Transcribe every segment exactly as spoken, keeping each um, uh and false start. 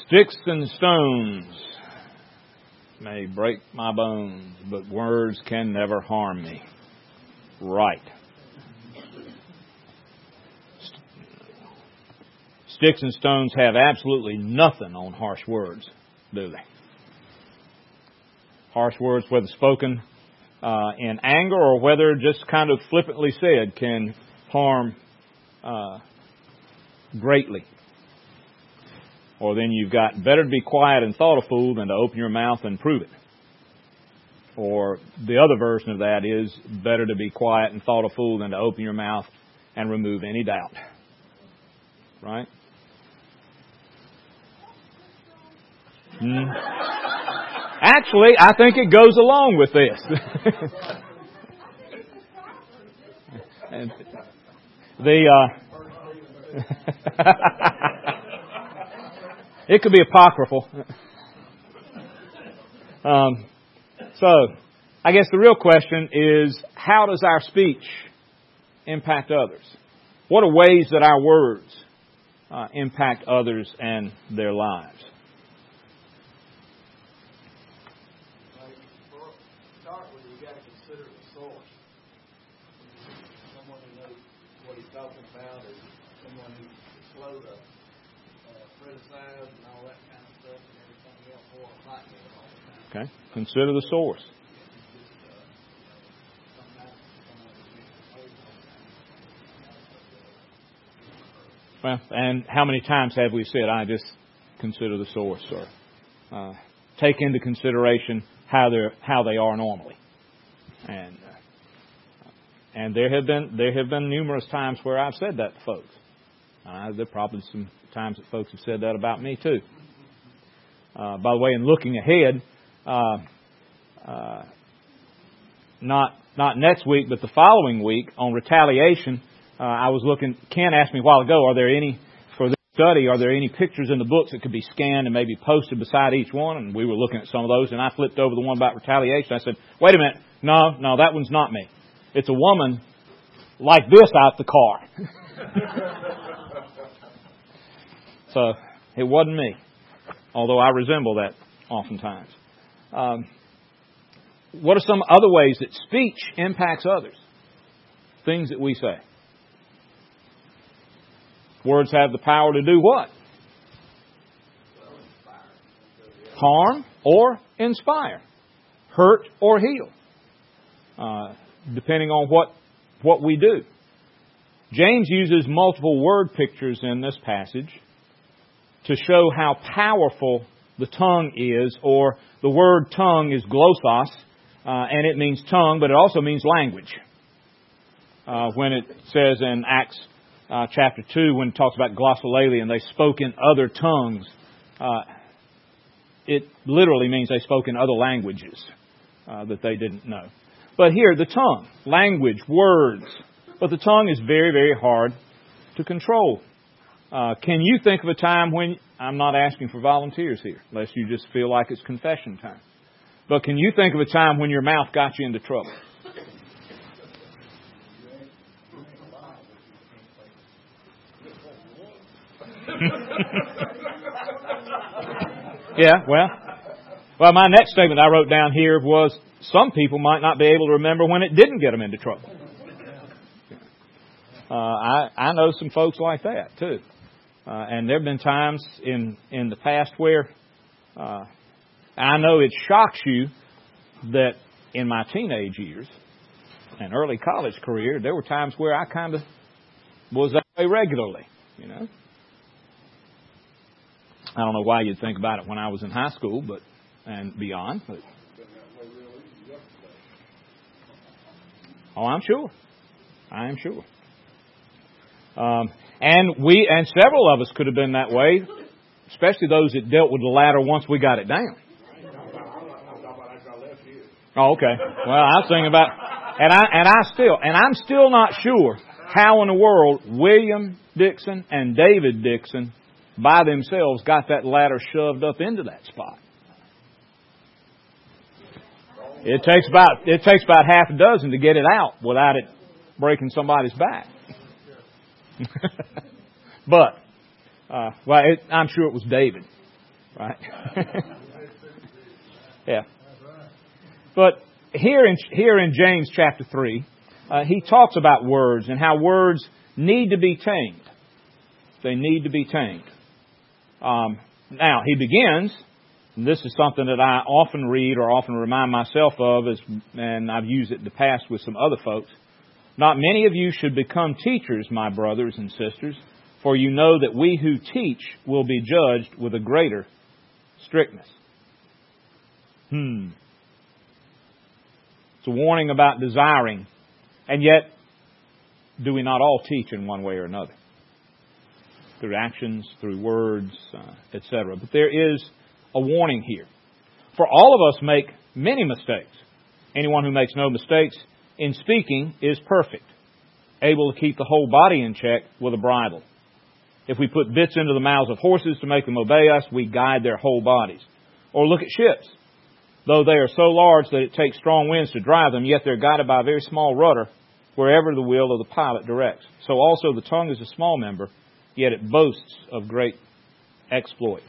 Sticks and stones may break my bones, but words can never harm me. Right. Sticks and stones have absolutely nothing on harsh words, do they? Harsh words, whether spoken uh, in anger or whether just kind of flippantly said, can harm uh, greatly. Or then you've got better to be quiet and thought a fool than to open your mouth and prove it. Or the other version of that is better to be quiet and thought a fool than to open your mouth and remove any doubt. Right? Hmm. Actually, I think it goes along with this. and the uh, it could be apocryphal. Um, so, I guess the real question is, how does our speech impact others? What are ways that our words uh, impact others and their lives? Okay. Consider the source. Well, and how many times have we said, I just consider the source, or uh, take into consideration how they're how they are normally. And uh, and there have been there have been numerous times where I've said that to folks. Uh, there are probably some times that folks have said that about me too. Uh, by the way, in looking ahead, uh, uh, not not next week, but the following week on retaliation, uh, I was looking. Ken asked me a while ago, are there any for this study? Are there any pictures in the books that could be scanned and maybe posted beside each one? And we were looking at some of those, and I flipped over the one about retaliation. I said, "Wait a minute, no, no, that one's not me. It's a woman like this out the car." So it wasn't me, although I resemble that oftentimes. Um, what are some other ways that speech impacts others? Things that we say. Words have the power to do what? Harm or inspire. Hurt or heal. Uh, depending on what, what we do. James uses multiple word pictures in this passage to show how powerful the tongue is, or the word tongue is glossos, uh, and it means tongue, but it also means language. Uh, when it says in Acts uh, chapter two, when it talks about glossolalia, and they spoke in other tongues, uh, it literally means they spoke in other languages uh, that they didn't know. But here, the tongue, language, words. But the tongue is very, very hard to control. Uh, can you think of a time when, I'm not asking for volunteers here, unless you just feel like it's confession time. But can you think of a time when your mouth got you into trouble? Yeah, well, well, my next statement I wrote down here was, some people might not be able to remember when it didn't get them into trouble. Uh, I, I know some folks like that, too. Uh, and there have been times in, in the past where uh, I know it shocks you that in my teenage years and early college career, there were times where I kind of was that way regularly, you know. I don't know why you'd think about it when I was in high school, but and beyond. But, oh, I'm sure. I am sure. Um, and we and several of us could have been that way, especially those that dealt with the latter once we got it down. Oh, okay. Well, I was thinking about, and I and I still and I'm still not sure how in the world William Dixon and David Dixon by themselves got that ladder shoved up into that spot. It takes about it takes about half a dozen to get it out without it breaking somebody's back. But, uh, well, it, I'm sure it was David. Right? Yeah. But here in here in James chapter three, uh, he talks about words and how words need to be tamed. They need to be tamed. Um, now he begins. And this is something that I often read or often remind myself of, as, and I've used it in the past with some other folks. Not many of you should become teachers, my brothers and sisters, for you know that we who teach will be judged with a greater strictness. Hmm. It's a warning about desiring. And yet, do we not all teach in one way or another? Through actions, through words, uh, et cetera. But there is a warning here. For all of us make many mistakes. Anyone who makes no mistakes in speaking is perfect, able to keep the whole body in check with a bridle. If we put bits into the mouths of horses to make them obey us, we guide their whole bodies. Or look at ships. Though they are so large that it takes strong winds to drive them, yet they're guided by a very small rudder wherever the will of the pilot directs. So also the tongue is a small member, yet it boasts of great exploits.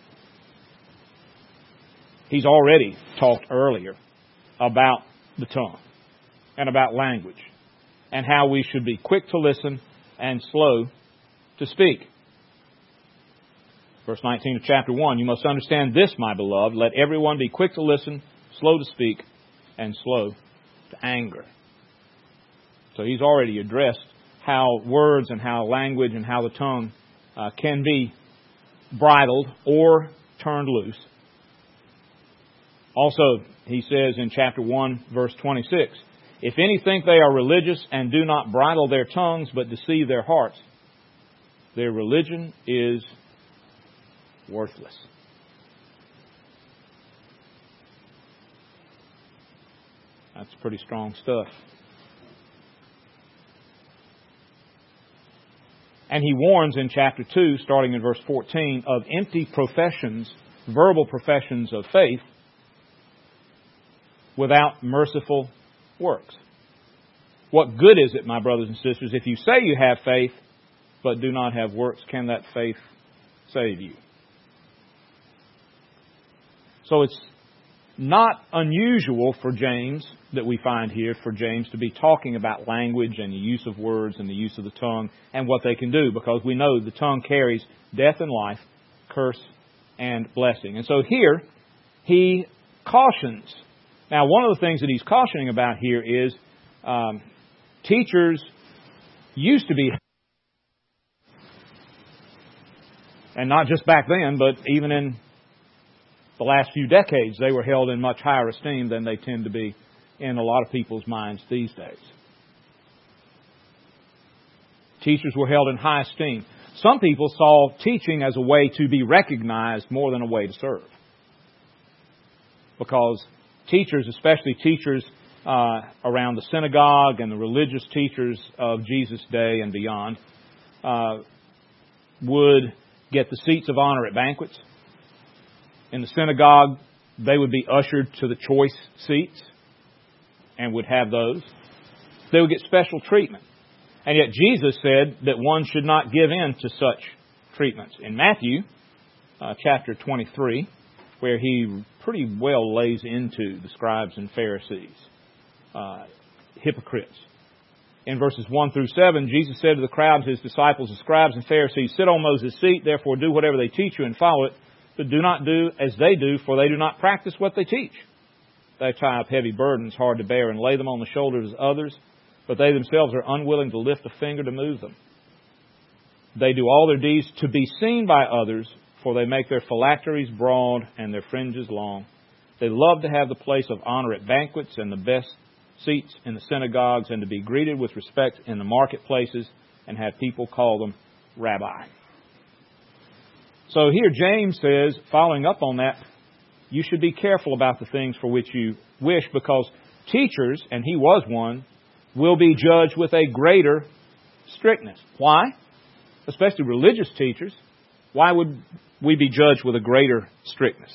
He's already talked earlier about the tongue and about language and how we should be quick to listen and slow to speak. Verse nineteen of chapter one, you must understand this, my beloved. Let everyone be quick to listen, slow to speak, and slow to anger. So he's already addressed how words and how language and how the tongue uh, can be bridled or turned loose. Also, he says in chapter one, verse twenty-six, if any think they are religious and do not bridle their tongues but deceive their hearts, their religion is worthless. That's pretty strong stuff. And he warns in chapter two, starting in verse fourteen, of empty professions, verbal professions of faith, without merciful works. What good is it, my brothers and sisters, if you say you have faith, but do not have works? Can that faith save you? So it's not unusual for James, that we find here, for James to be talking about language and the use of words and the use of the tongue and what they can do, because we know the tongue carries death and life, curse and blessing. And so here, he cautions. Now, one of the things that he's cautioning about here is um, teachers used to be, and not just back then, but even in the last few decades, they were held in much higher esteem than they tend to be in a lot of people's minds these days. Teachers were held in high esteem. Some people saw teaching as a way to be recognized more than a way to serve. Because teachers, especially teachers uh, around the synagogue and the religious teachers of Jesus' day and beyond, uh, would get the seats of honor at banquets. In the synagogue, they would be ushered to the choice seats and would have those. They would get special treatment. And yet Jesus said that one should not give in to such treatments. In Matthew uh, chapter twenty-three, where he pretty well lays into the scribes and Pharisees, uh, hypocrites. In verses one through seven, Jesus said to the crowds, his disciples, the scribes and Pharisees, sit on Moses' seat, therefore do whatever they teach you and follow it, but do not do as they do, for they do not practice what they teach. They tie up heavy burdens hard to bear and lay them on the shoulders of others, but they themselves are unwilling to lift a finger to move them. They do all their deeds to be seen by others, for they make their phylacteries broad and their fringes long. They love to have the place of honor at banquets and the best seats in the synagogues and to be greeted with respect in the marketplaces and have people call them rabbi. So here James says, following up on that, you should be careful about the things for which you wish, because teachers, and he was one, will be judged with a greater strictness. Why? Especially religious teachers. Why would we be judged with a greater strictness?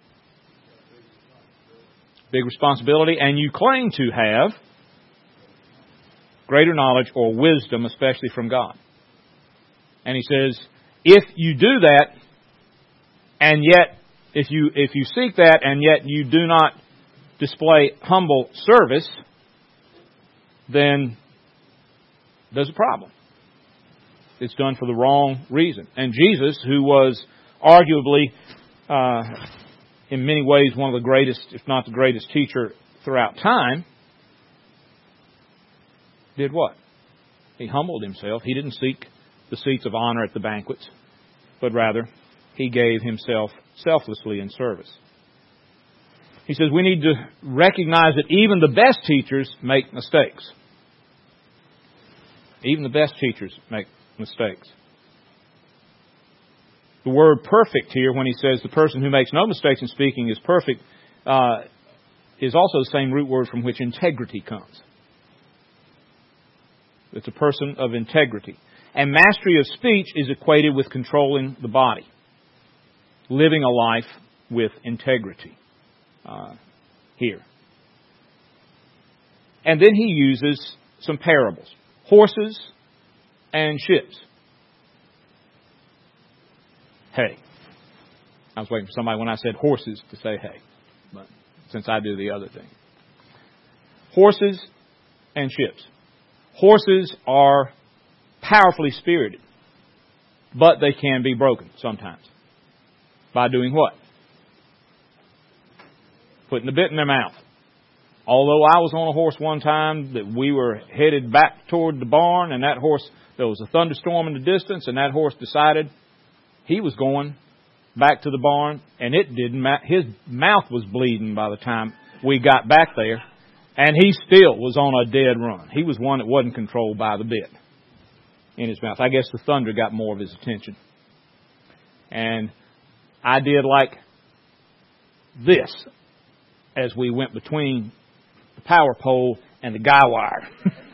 Big responsibility, and you claim to have greater knowledge or wisdom, especially from God. And he says, if you do that And yet, if you if you seek that and yet you do not display humble service, then there's a problem. It's done for the wrong reason. And Jesus, who was arguably, uh, in many ways, one of the greatest, if not the greatest teacher throughout time, did what? He humbled himself. He didn't seek the seats of honor at the banquets, but rather he gave himself selflessly in service. He says we need to recognize that even the best teachers make mistakes. Even the best teachers make mistakes. The word perfect here, when he says the person who makes no mistakes in speaking is perfect, uh, is also the same root word from which integrity comes. It's a person of integrity. And mastery of speech is equated with controlling the body. Living a life with integrity. Uh, here. And then he uses some parables. Horses and ships. Hey. I was waiting for somebody when I said horses to say hey. But since I do the other thing. Horses and ships. Horses are powerfully spirited. But they can be broken sometimes. By doing what? Putting the bit in their mouth. Although I was on a horse one time that we were headed back toward the barn, and that horse, there was a thunderstorm in the distance, and that horse decided he was going back to the barn, and it didn't matter. His mouth was bleeding by the time we got back there, and he still was on a dead run. He was one that wasn't controlled by the bit in his mouth. I guess the thunder got more of his attention. And I did like this as we went between the power pole and the guy wire.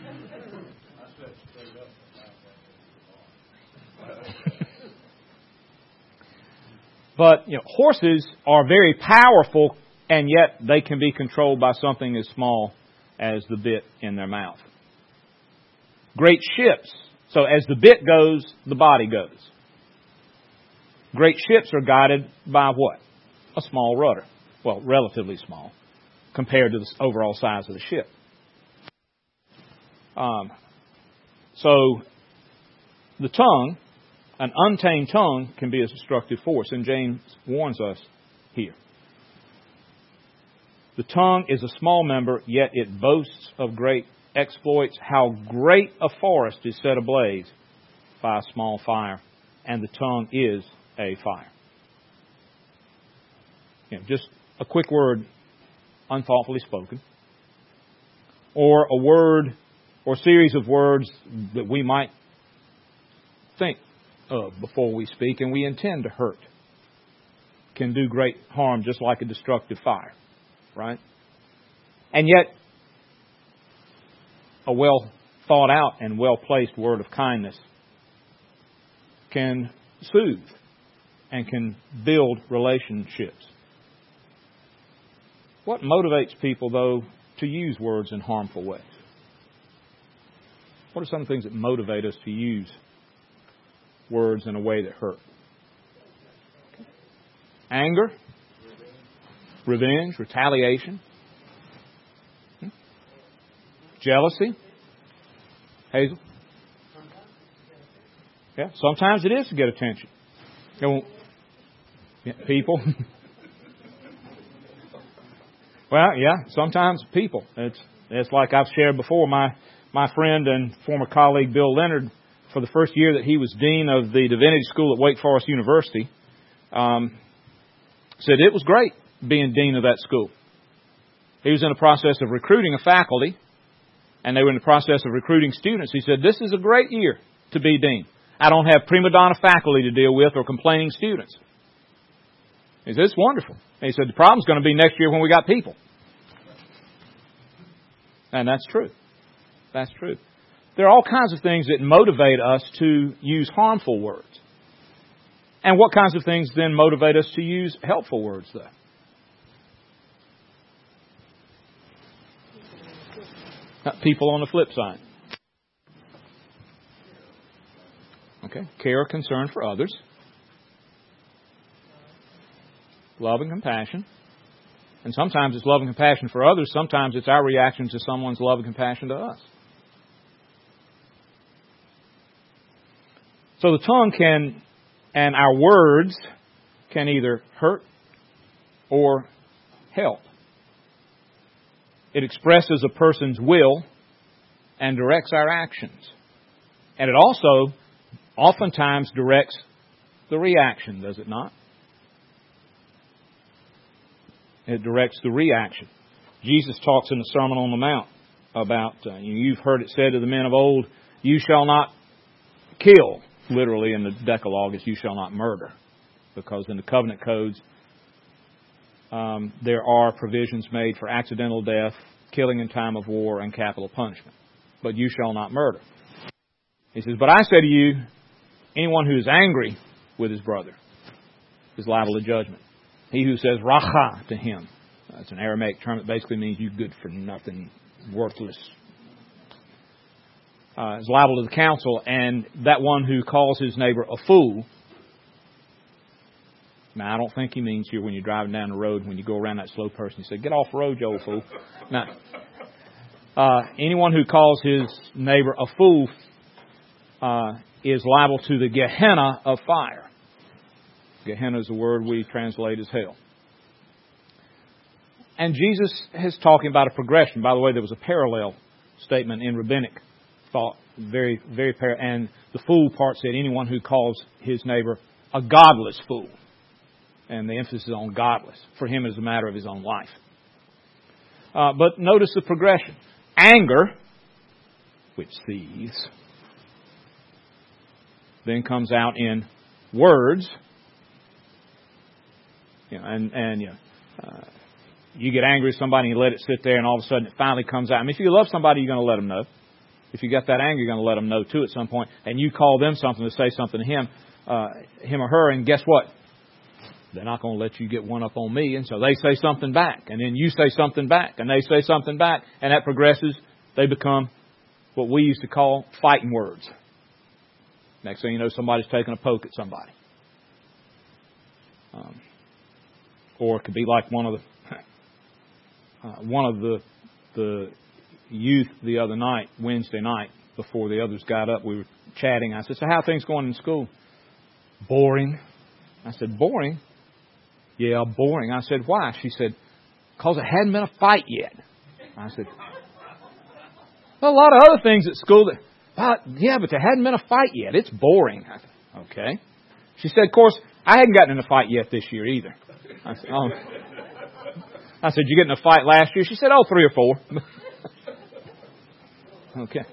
But, you know, horses are very powerful, and yet they can be controlled by something as small as the bit in their mouth. Great ships. So as the bit goes, the body goes. Great ships are guided by what? A small rudder. Well, relatively small compared to the overall size of the ship. Um, so the tongue, an untamed tongue, can be a destructive force, and James warns us here. The tongue is a small member, yet it boasts of great exploits. How great a forest is set ablaze by a small fire, and the tongue is a fire. You know, just a quick word unthoughtfully spoken, or a word or series of words that we might think of before we speak and we intend to hurt, can do great harm just like a destructive fire, right? And yet, a well thought out and well placed word of kindness can soothe and can build relationships. What motivates people, though, to use words in harmful ways? What are some things that motivate us to use words in a way that hurt? Anger, revenge, retaliation, jealousy. Hazel? Yeah, sometimes it is to get attention. You know, yeah, people. Well, yeah, sometimes people. It's it's like I've shared before. My my friend and former colleague Bill Leonard, for the first year that he was dean of the Divinity School at Wake Forest University, um, said it was great being dean of that school. He was in the process of recruiting a faculty, and they were in the process of recruiting students. He said, "This is a great year to be dean. I don't have prima donna faculty to deal with or complaining students." He said, "It's wonderful." And he said, "The problem's going to be next year when we got people." And that's true. That's true. There are all kinds of things that motivate us to use harmful words. And what kinds of things then motivate us to use helpful words, though? Not people on the flip side. Okay. Care or concern for others. love and compassion. And sometimes it's love and compassion for others. Sometimes it's our reaction to someone's love and compassion to us. So the tongue can, and our words can either hurt or help. It expresses a person's will and directs our actions. And it also oftentimes directs the reaction, does it not? It directs the reaction. Jesus talks in the Sermon on the Mount about, uh, you've heard it said to the men of old, you shall not kill. Literally in the Decalogue, it's you shall not murder. Because in the covenant codes, um, there are provisions made for accidental death, killing in time of war, and capital punishment. But you shall not murder. He says, but I say to you, anyone who is angry with his brother is liable to judgment. He who says racha to him, that's an Aramaic term that basically means you good for nothing, worthless, uh, is liable to the council. And that one who calls his neighbor a fool, now I don't think he means here when you're driving down the road, when you go around that slow person, you say, get off the road, you old fool. Now, uh, anyone who calls his neighbor a fool uh, is liable to the Gehenna of fire. Gehenna is the word we translate as hell. And Jesus is talking about a progression. By the way, there was a parallel statement in rabbinic thought, very, very par- and the fool part said anyone who calls his neighbor a godless fool. And the emphasis is on godless. For him, it is a matter of his own life. Uh, but notice the progression. Anger, which seethes, then comes out in words. You know, and, and you know, uh, you get angry at somebody and you let it sit there and all of a sudden it finally comes out. I mean, if you love somebody, you're going to let them know. If you got that anger, you're going to let them know too at some point. And you call them something to say something to him, uh, him or her, and guess what? They're not going to let you get one up on me. And so they say something back. And then you say something back. And they say something back. And that progresses. They become what we used to call fighting words. Next thing you know, somebody's taking a poke at somebody. Um, or it could be like one of the uh, one of the the youth the other night, Wednesday night, before the others got up. We were chatting. I said, "So how are things going in school?" Boring. I said, "Boring?" Yeah, boring. I said, "Why?" She said, "Because it hadn't been a fight yet." I said, "Well, a lot of other things at school that, but, yeah, but there hadn't been a fight yet. It's boring." I said, "Okay." She said, "Of course, I hadn't gotten in a fight yet this year either." I said, "Oh." I said, "You get in a fight last year?" She said, "Oh, three or four." Okay.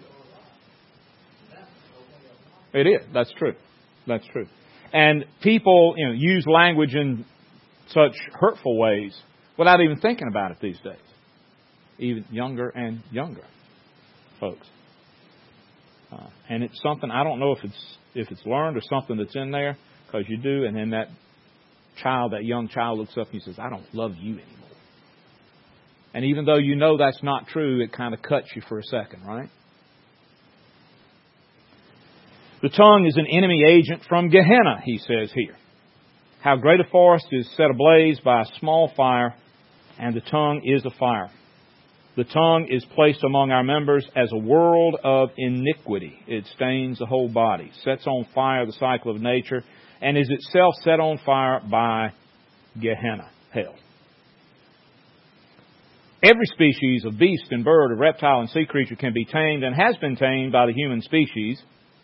It is. That's true. That's true. And people, you know, use language in such hurtful ways without even thinking about it these days. Even younger and younger folks. Uh, and it's something, I don't know if it's if it's learned or something that's in there, because you do, and then that child, that young child looks up and he says, "I don't love you anymore." And even though you know that's not true, it kind of cuts you for a second, right? The tongue is an enemy agent from Gehenna, he says here. How great a forest is set ablaze by a small fire, and the tongue is a fire. The tongue is placed among our members as a world of iniquity. It stains the whole body, sets on fire the cycle of nature, and is itself set on fire by Gehenna, hell. Every species of beast and bird, of reptile and sea creature can be tamed and has been tamed by the human species.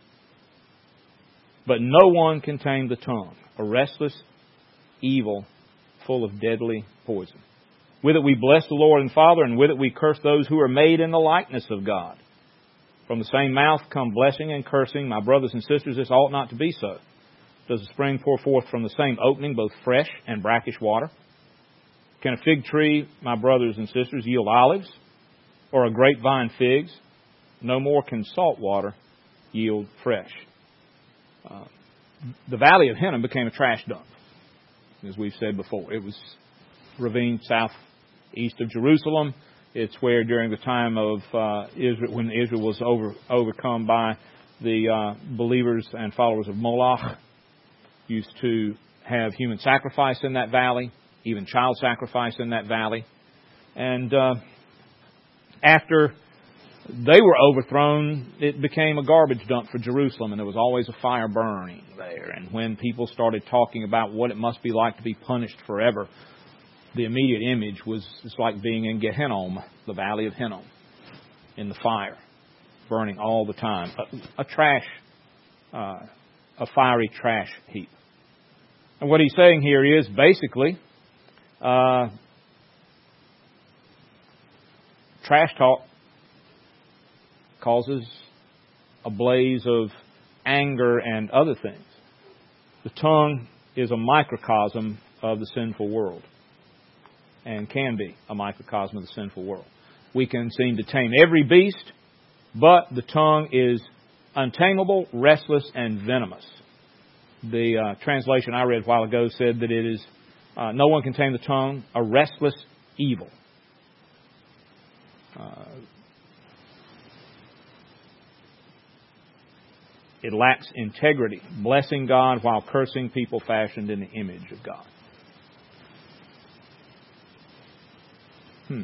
But no one can tame the tongue, a restless evil full of deadly poison. With it we bless the Lord and Father, and with it we curse those who are made in the likeness of God. From the same mouth come blessing and cursing. My brothers and sisters, this ought not to be so. Does a spring pour forth from the same opening both fresh and brackish water? Can a fig tree, my brothers and sisters, yield olives, or a grapevine figs? No more can salt water yield fresh. Uh, the Valley of Hinnom became a trash dump, as we've said before. It was ravine southeast of Jerusalem. It's where during the time of uh, Israel, when Israel was over, overcome by the uh, believers and followers of Moloch, used to have human sacrifice in that valley, even child sacrifice in that valley. And uh, after they were overthrown, it became a garbage dump for Jerusalem, and there was always a fire burning there. And when people started talking about what it must be like to be punished forever, the immediate image was it's like being in Gehinnom, the valley of Hinnom, in the fire, burning all the time. A, a trash, uh, a fiery trash heap. And what he's saying here is basically, uh, trash talk causes a blaze of anger and other things. The tongue is a microcosm of the sinful world, and can be a microcosm of the sinful world. We can seem to tame every beast, but the tongue is untamable, restless, and venomous. The uh, translation I read a while ago said that it is, uh, no one can tame the tongue, a restless evil. Uh, it lacks integrity, blessing God while cursing people fashioned in the image of God. Hmm.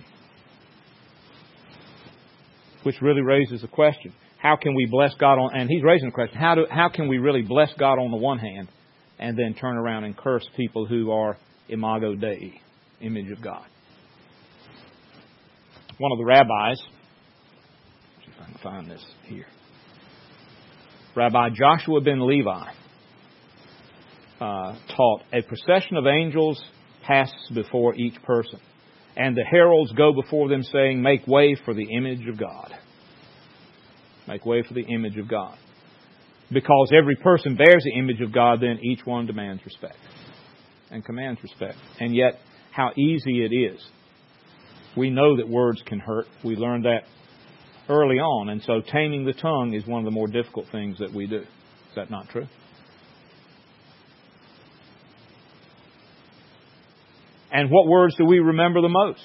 Which really raises a question. How can we bless God on, and he's raising the question, how do how can we really bless God on the one hand and then turn around and curse people who are imago Dei, image of God? One of the rabbis, let's see if I can find this here. Rabbi Joshua ben Levi uh, taught, a procession of angels passes before each person, and the heralds go before them saying, make way for the image of God. Make way for the image of God. Because every person bears the image of God, then each one demands respect and commands respect. And yet, how easy it is. We know that words can hurt. We learned that early on. And so taming the tongue is one of the more difficult things that we do. Is that not true? And what words do we remember the most?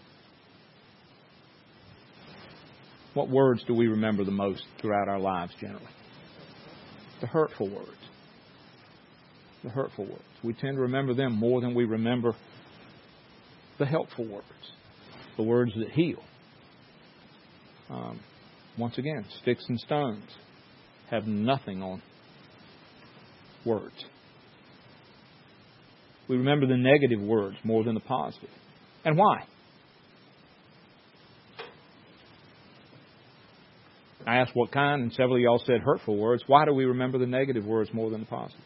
What words do we remember the most throughout our lives generally? The hurtful words. The hurtful words. We tend to remember them more than we remember the helpful words. The words that heal. Um, once again, sticks and stones have nothing on words. We remember the negative words more than the positive. And why? I asked what kind, and several of y'all said hurtful words. Why do we remember the negative words more than the positive?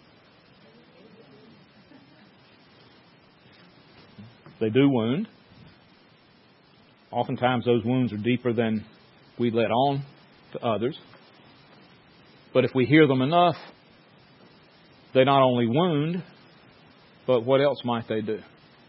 They do wound. Oftentimes those wounds are deeper than we let on to others. But if we hear them enough, they not only wound, but what else might they do?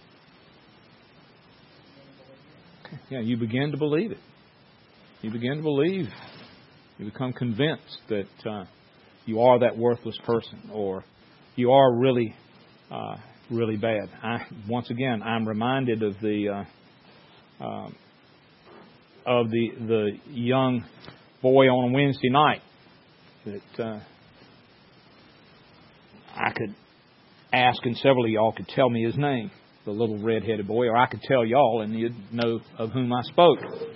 Okay. Yeah, you begin to believe it. You begin to believe, you become convinced that uh, you are that worthless person, or you are really, uh, really bad. I, once again, I'm reminded of the uh, uh, of the the young boy on a Wednesday night that uh, I could ask, and several of y'all could tell me his name, the little red-headed boy, or I could tell y'all, and you'd know of whom I spoke.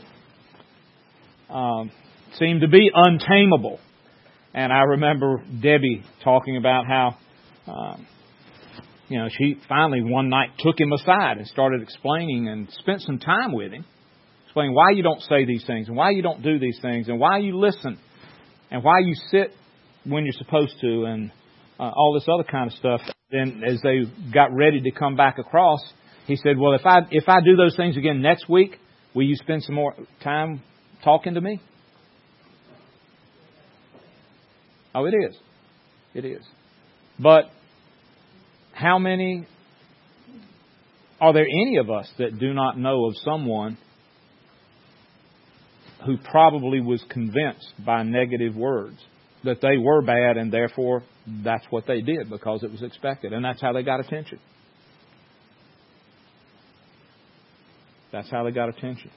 Um, seemed to be untamable. And I remember Debbie talking about how, um, you know, she finally one night took him aside and started explaining and spent some time with him, explaining why you don't say these things and why you don't do these things and why you listen and why you sit when you're supposed to and uh, all this other kind of stuff. Then as they got ready to come back across, he said, well, if I if I do those things again next week, will you spend some more time talking to me? Oh, it is. It is. But how many, are there any of us that do not know of someone who probably was convinced by negative words that they were bad and therefore that's what they did because it was expected and that's how they got attention? That's how they got attention.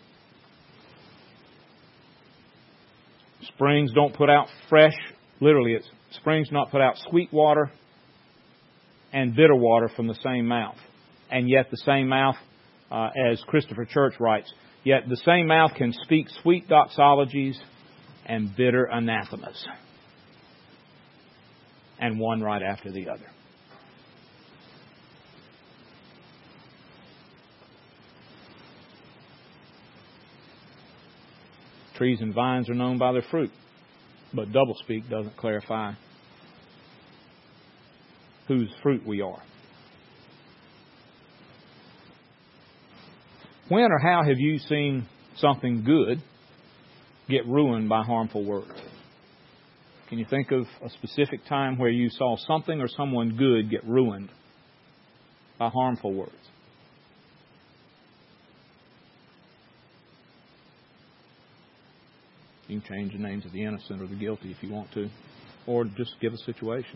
Springs don't put out fresh, literally it's springs not put out sweet water and bitter water from the same mouth. And yet the same mouth, uh, as Christopher Church writes, yet the same mouth can speak sweet doxologies and bitter anathemas. And one right after the other. Trees and vines are known by their fruit, but doublespeak doesn't clarify whose fruit we are. When or how have you seen something good get ruined by harmful words? Can you think of a specific time where you saw something or someone good get ruined by harmful words? You can change the names of the innocent or the guilty if you want to, or just give a situation.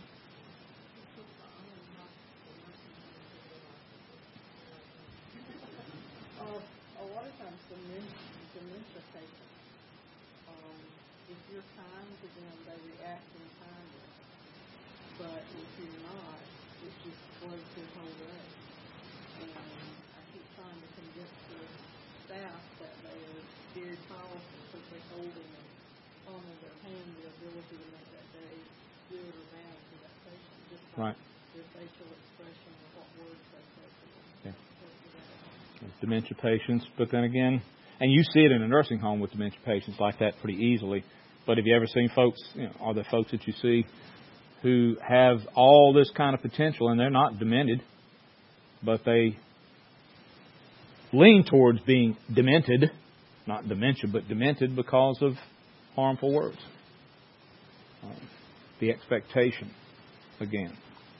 Right. Yeah. Dementia patients, but then again, and you see it in a nursing home with dementia patients like that pretty easily. But have you ever seen folks, you know, are there folks that you see who have all this kind of potential and they're not demented, but they lean towards being demented, not dementia, but demented because of harmful words. Uh, the expectation, again.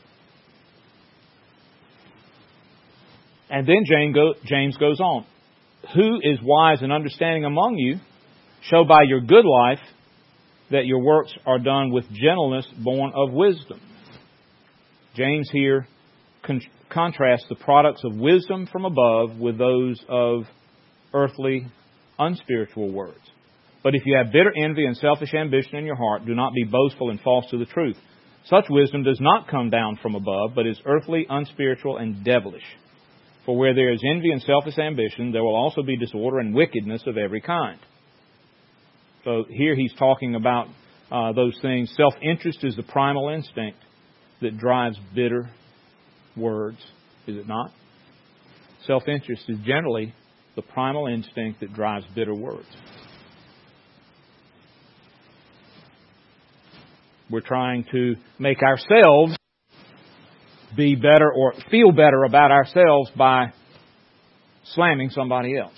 And then James, go, James goes on. Who is wise and understanding among you? Show by your good life that your works are done with gentleness born of wisdom. James here con- contrasts the products of wisdom from above with those of earthly, unspiritual words. But if you have bitter envy and selfish ambition in your heart, do not be boastful and false to the truth. Such wisdom does not come down from above, but is earthly, unspiritual, and devilish. For where there is envy and selfish ambition, there will also be disorder and wickedness of every kind. So here he's talking about uh, those things. Self-interest is the primal instinct that drives bitter words, is it not? Self-interest is generally the primal instinct that drives bitter words. We're trying to make ourselves be better or feel better about ourselves by slamming somebody else.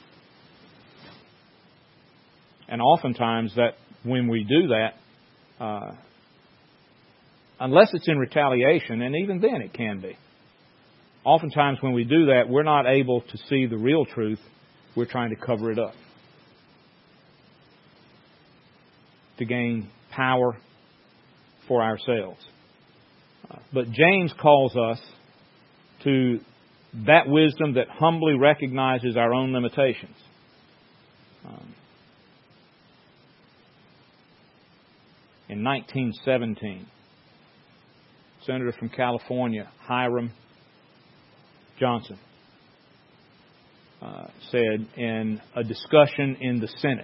And oftentimes that when we do that, uh, unless it's in retaliation, and even then it can be, oftentimes when we do that, we're not able to see the real truth. We're trying to cover it up to gain power for ourselves. Uh, but James calls us to that wisdom that humbly recognizes our own limitations. Um, in nineteen seventeen, Senator from California, Hiram Johnson, uh, said in a discussion in the Senate,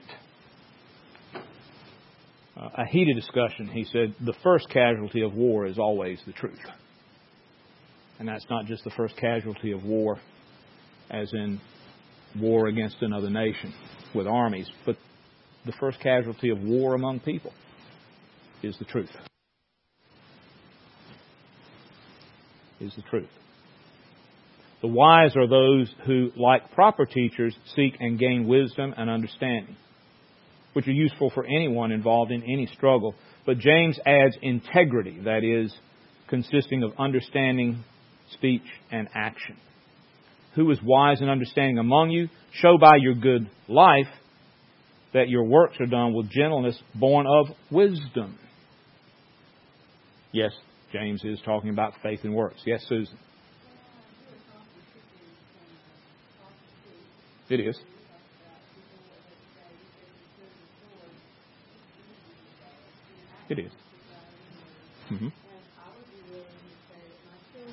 uh, a heated discussion, he said, the first casualty of war is always the truth. And that's not just the first casualty of war as in war against another nation with armies, but the first casualty of war among people is the truth. Is the truth. The wise are those who, like proper teachers, seek and gain wisdom and understanding, which are useful for anyone involved in any struggle. But James adds integrity, that is, consisting of understanding, speech, and action. Who is wise and understanding among you? Show by your good life that your works are done with gentleness born of wisdom. Yes, James is talking about faith and works. Yes, Susan? It is. It is. Mm-hmm.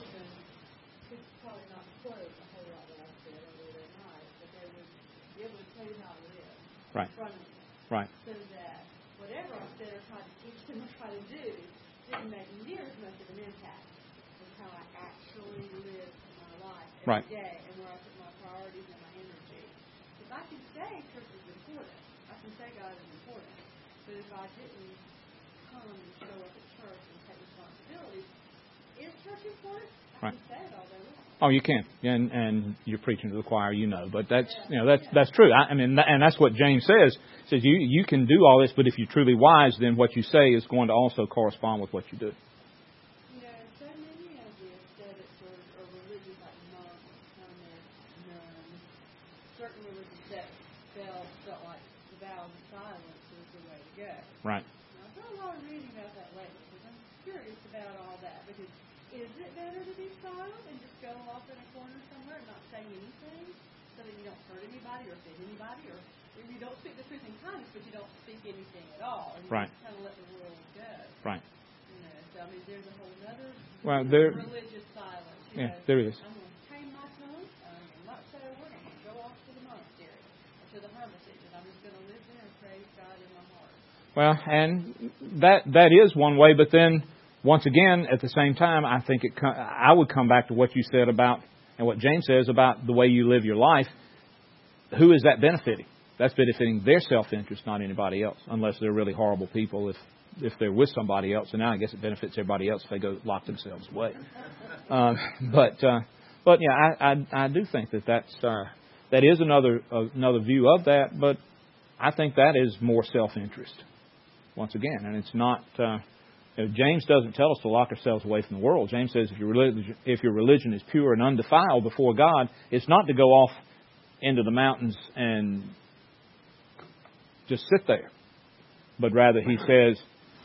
tell you how to live. Right. In front of me. Right. So that whatever I said or tried to teach them or try to do didn't make near as much of an impact as how I actually lived my life every right. day and where I put my priorities and my energy. If I can say church is important, I can say God is important. But if I didn't come and show up at church and take responsibility, is church important? I right. can say it all day long. Oh, you can, and and you're preaching to the choir, you know. But that's you know that's that's true. I, I mean, and that's what James says. He says you you can do all this, but if you're truly wise, then what you say is going to also correspond with what you do. You know, so many of the aesthetics or, or religions like monks, hermits, nuns, certain religious sects felt felt like the vow of silence was the way to go. Right. Now, I've done a lot of reading about that lately because I'm curious about all that. Because is it better to be silent and just go off in a corner somewhere and not say anything so that you don't hurt anybody or offend anybody, or if you don't speak the truth in kindness but you don't speak anything at all and you right. just kind of let the world go? Right. You know, so I mean, there's a whole other well, there, religious silence. You yeah, know, there is. I'm going to tame my tongue. I'm going to not say a word. I'm going to go off to the monastery or to the hermitage, and I'm just going to live there and praise God in my heart. Well, and that that is one way, but then once again, at the same time, I think it. I would come back to what you said about, and what James says about the way you live your life. Who is that benefiting? That's benefiting their self-interest, not anybody else, unless they're really horrible people. If if they're with somebody else, and now I guess it benefits everybody else if they go lock themselves away. um, but uh, but yeah, I, I I do think that that's uh, that is another uh, another view of that. But I think that is more self-interest. Once again, and it's not. Uh, You know, James doesn't tell us to lock ourselves away from the world. James says if your religion, if your religion is pure and undefiled before God, it's not to go off into the mountains and just sit there. But rather, he says,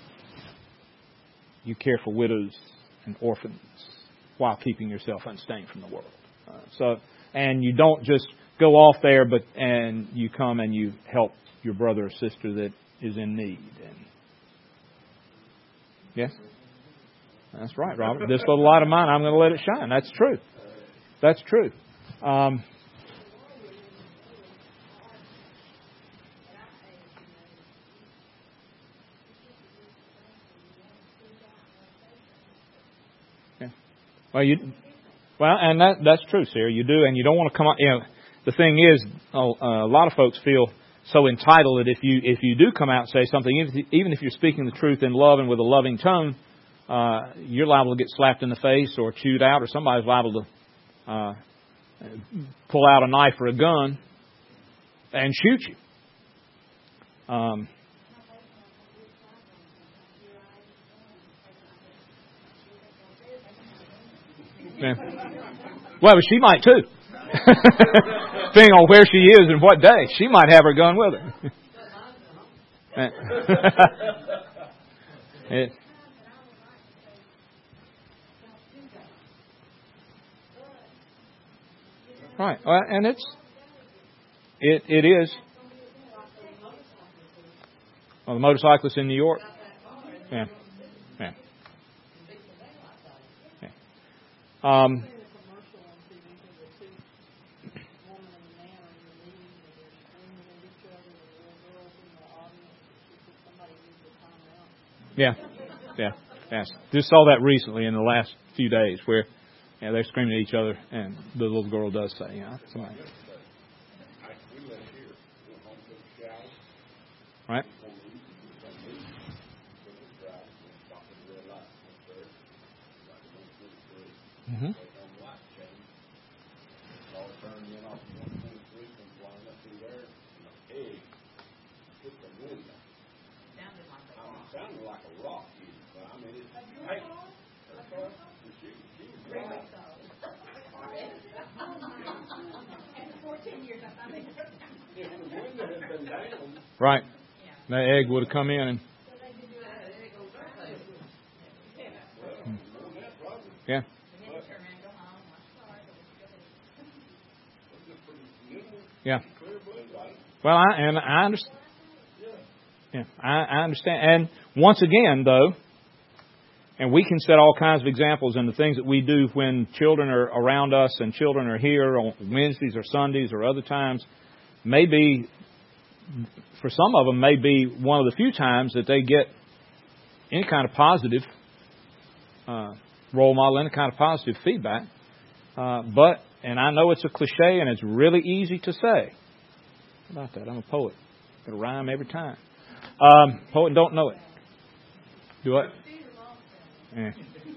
you care for widows and orphans while keeping yourself unstained from the world. Uh, so, and you don't just go off there, but and you come and you help your brother or sister that is in need. And yes? That's right, Robert. This little light of mine, I'm going to let it shine. That's true. That's true. Um, yeah. Well, you, well, and that that's true, Sarah. You do, and you don't want to come out. You know, the thing is, a, a lot of folks feel so entitled that if you if you do come out and say something, even if, even if you're speaking the truth in love and with a loving tone, uh, you're liable to get slapped in the face or chewed out, or somebody's liable to uh, pull out a knife or a gun and shoot you. Um, yeah. Well, but she might too. Depending on where she is and what day, she might have her gun with her. it, right, well, and it's it it is. Well, the motorcyclist in New York. Yeah, yeah. yeah. Um. Yeah, yeah, yes. Just saw that recently in the last few days where yeah, they're screaming at each other, and the little girl does say, you know, somebody. Right. Mm-hmm. Sounded like a rock, but I mean, it's hey, right. That egg would have come in and. Yeah. Yeah. Well, I and I understand. Yeah, I, I understand. And once again, though, and we can set all kinds of examples in the things that we do when children are around us and children are here on Wednesdays or Sundays or other times. maybe for some of them, may be one of the few times that they get any kind of positive uh, role model, any kind of positive feedback. Uh, but, and I know it's a cliche and it's really easy to say. How about that? I'm a poet. Got to rhyme every time. Um, poet don't know it. Do what? Yeah.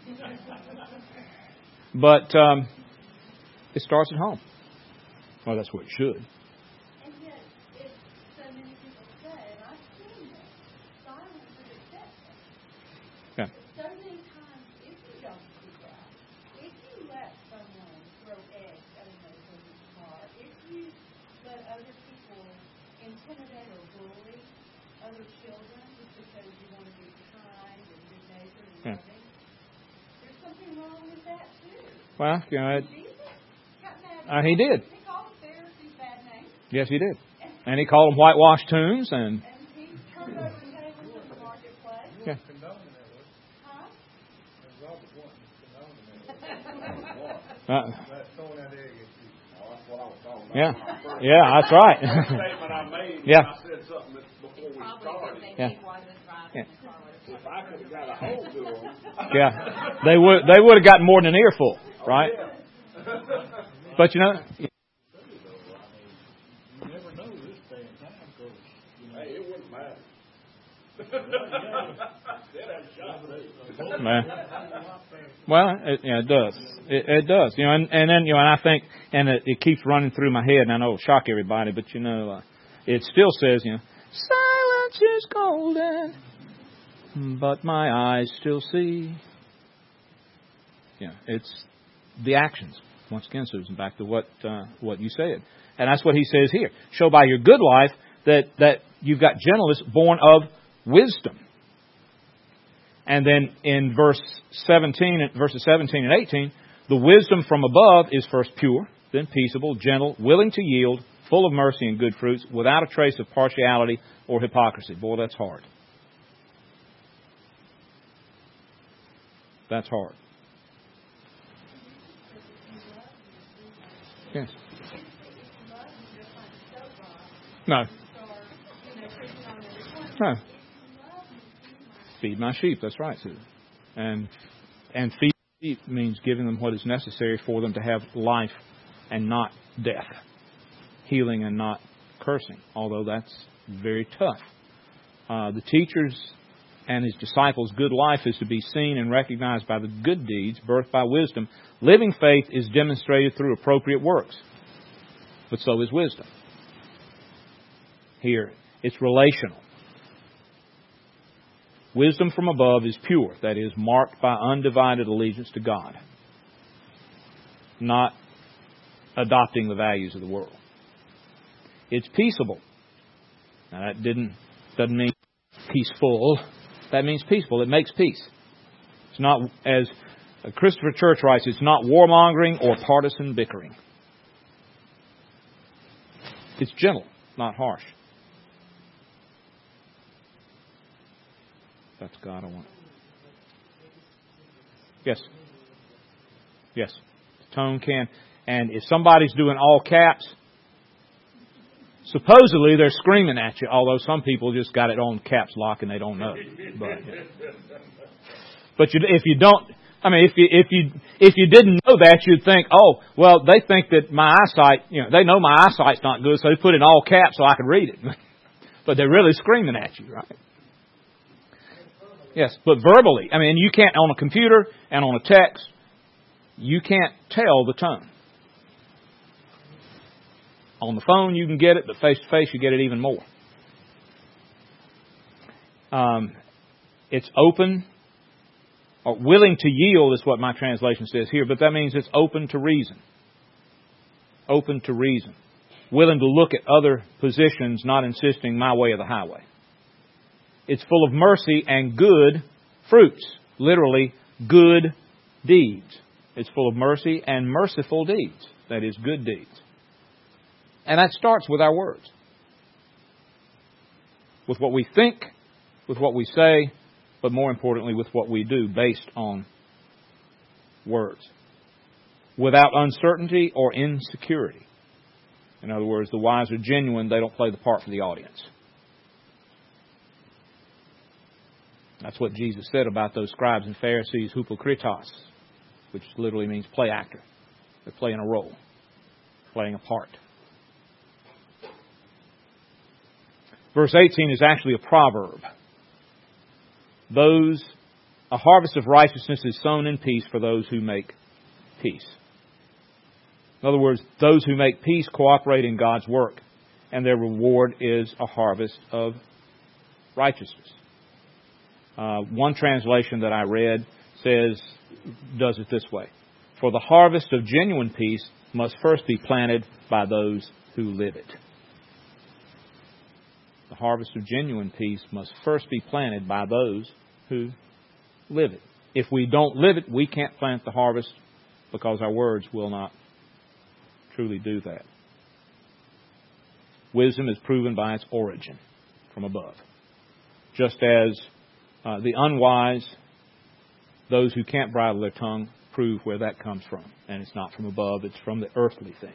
But um, it starts at home. Well, that's what it should. And yet, it's so many people say, and I've seen this, silence is acceptance. Yeah. So many times, if you don't speak out, if you let someone throw eggs at another person's car, if you let other people intimidate or bully other children just because you want to be kind and good-natured and Yeah. loving, there's something wrong with that, too. Well, you know, it, Jesus got mad. uh, he did. He called the Pharisees bad names. Yes, he did. And he called them whitewashed tombs. And And he turned over tables in the marketplace. yeah. Huh? Uh, Oh, that's what I was talking about. yeah, yeah, that's right. Statement I made, Yeah. I said something that before we started. Yeah. Yeah. If I could have got a hold of them. Yeah, they would they would have gotten more than an earful, right? But you know, Hey, it wouldn't matter. They'd have shot me. man. Well, it, yeah, it does. It, it does. You know, and, and then you know, and I think, and it, it keeps running through my head, and I know it'll shock everybody, but you know, uh, it still says, you know, silence is golden, but my eyes still see. Yeah, it's the actions. Once again, Susan, back to what uh, what you said, and that's what he says here. Show by your good life that that you've got gentleness born of wisdom. And then in verse seventeen, verses seventeen and eighteen, the wisdom from above is first pure, then peaceable, gentle, willing to yield, full of mercy and good fruits, without a trace of partiality or hypocrisy. Boy, that's hard. That's hard. Yes. No. No. Feed my sheep. That's right, Susan. And and feed sheep means giving them what is necessary for them to have life and not death, healing and not cursing. Although that's very tough. Uh, the teacher's and his disciples' good life is to be seen and recognized by the good deeds birthed by wisdom. Living faith is demonstrated through appropriate works, but so is wisdom. Here, it's relational. Wisdom from above is pure, that is, marked by undivided allegiance to God, not adopting the values of the world. It's peaceable. Now, that didn't doesn't mean peaceful. That means peaceful. It makes peace. It's not, as Christopher Church writes, it's not warmongering or partisan bickering. It's gentle, not harsh. That's God I want. Yes. Yes. The tone can. And if somebody's doing all caps, supposedly they're screaming at you, although some people just got it on caps lock and they don't know. But, yeah. but you, if you don't, I mean, if you if you if you didn't know that, you'd think, oh, well, they think that my eyesight, you know, they know my eyesight's not good, so they put it in all caps so I can read it. But they're really screaming at you, right? Yes, but verbally, I mean, you can't, on a computer and on a text, you can't tell the tone. On the phone, you can get it, but face-to-face, you get it even more. Um, it's open, or willing to yield is what my translation says here, but that means it's open to reason. Open to reason. Willing to look at other positions, not insisting my way or the highway. It's full of mercy and good fruits. Literally, good deeds. It's full of mercy and merciful deeds. That is, good deeds. And that starts with our words. With what we think, with what we say, but more importantly, with what we do based on words. Without uncertainty or insecurity. In other words, the wise are genuine. They don't play the part for the audience. That's what Jesus said about those scribes and Pharisees, hypokritos, which literally means play actor. They're playing a role, playing a part. Verse eighteen is actually a proverb. Those, a harvest of righteousness is sown in peace for those who make peace. In other words, those who make peace cooperate in God's work, and their reward is a harvest of righteousness. Uh, one translation that I read says, does it this way. For the harvest of genuine peace must first be planted by those who live it. The harvest of genuine peace must first be planted by those who live it. If we don't live it, we can't plant the harvest because our words will not truly do that. Wisdom is proven by its origin from above. Just as uh, the unwise, those who can't bridle their tongue, prove where that comes from. And it's not from above, it's from the earthly things.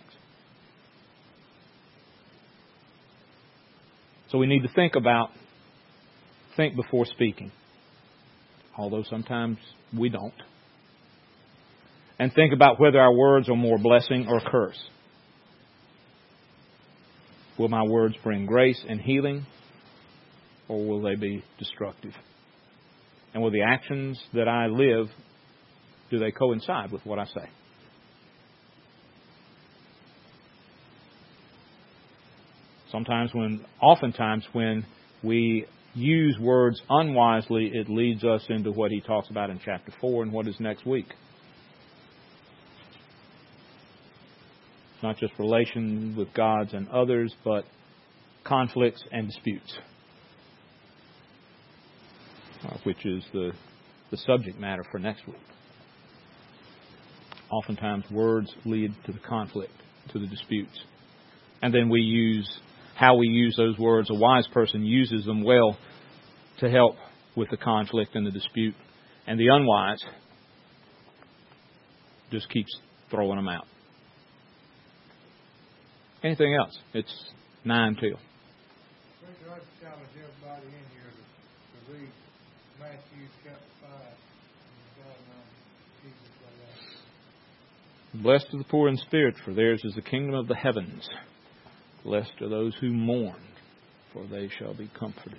So we need to think about, think before speaking. Although sometimes we don't. And think about whether our words are more blessing or curse. Will my words bring grace and healing, or will they be destructive? And will the actions that I live, do they coincide with what I say? Sometimes when, oftentimes when we use words unwisely, it leads us into what he talks about in chapter four and what is next week. It's not just relation with gods and others, but conflicts and disputes, uh, which is the, the subject matter for next week. Oftentimes words lead to the conflict, to the disputes. And then we use how we use those words. A wise person uses them well to help with the conflict and the dispute. And the unwise just keeps throwing them out. Anything else? It's nine till. Preacher, I'd challenge everybody in here to, to read Matthew chapter five. Jesus like that. Blessed are the poor in spirit, for theirs is the kingdom of the heavens. Blessed are those who mourn, for they shall be comforted.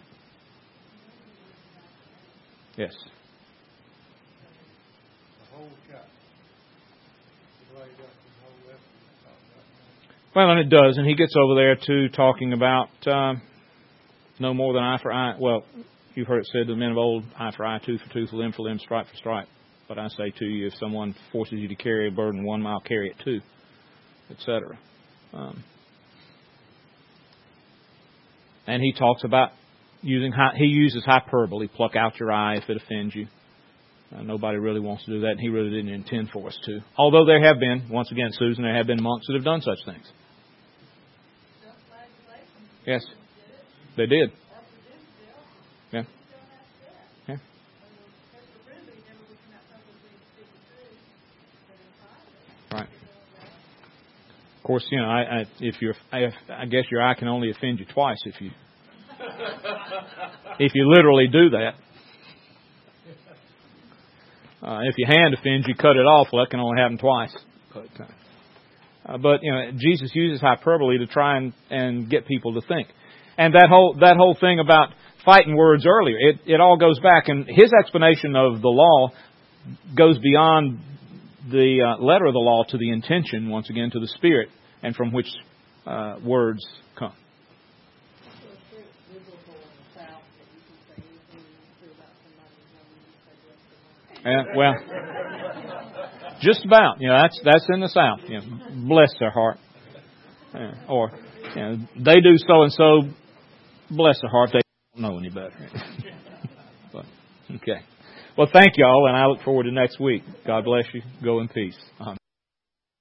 Yes. The whole chapter. Divided up the whole lesson. Well, and it does, and he gets over there too, talking about uh, no more than eye for eye. Well, you've heard it said to the men of old, eye for eye, tooth for tooth, limb for limb, stripe for stripe. But I say to you, if someone forces you to carry a burden one mile, carry it two, et cetera. Um, and he talks about using, he uses hyperbole, pluck out your eye if it offends you. Uh, nobody really wants to do that, and he really didn't intend for us to. Although there have been, once again, Susan, there have been monks that have done such things. Yes, they did. Yeah. Yeah. Right. Of course, you know, I, I if you're, I, I guess your eye can only offend you twice if you, if you literally do that. Uh, if your hand offends you, cut it off. Well, that can only happen twice. But, uh, uh, but you know, Jesus uses hyperbole to try and, and get people to think. And that whole that whole thing about fighting words earlier, it, it all goes back. And his explanation of the law goes beyond the uh, letter of the law to the intention, once again, to the spirit, and from which uh, words come. Uh, well, just about. You know, that's that's in the South. You know, bless their heart, uh, or you know, they do so and so. Bless their heart. They don't know any better. But, okay. Well, thank you all, and I look forward to next week. God bless you. Go in peace. Amen.